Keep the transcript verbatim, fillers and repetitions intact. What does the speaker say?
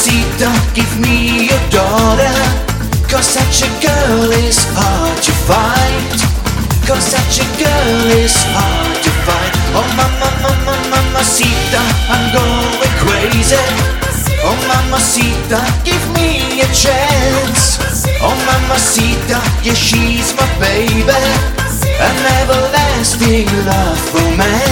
Mamacita, give me your daughter, 'cause such a girl is hard to find. 'Cause such a girl is hard to find. Oh mama, mama, mamacita, I'm going crazy. Oh mamacita, give me a chance. Oh mamacita, yeah she's my baby, an everlasting love romance.